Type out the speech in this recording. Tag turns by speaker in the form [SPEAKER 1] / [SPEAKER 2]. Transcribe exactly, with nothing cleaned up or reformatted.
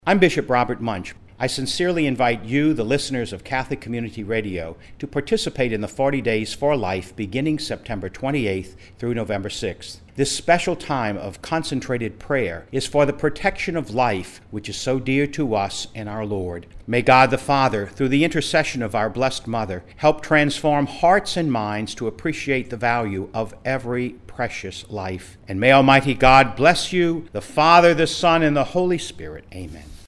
[SPEAKER 1] I'm Bishop Robert Munch. I sincerely invite you, the listeners of Catholic Community Radio, to participate in the forty Days for Life beginning September twenty-eighth through November sixth. This special time of concentrated prayer is for the protection of life, which is so dear to us and our Lord. May God the Father, through the intercession of our Blessed Mother, help transform hearts and minds to appreciate the value of every precious life. And may Almighty God bless you, the Father, the Son, and the Holy Spirit. Amen.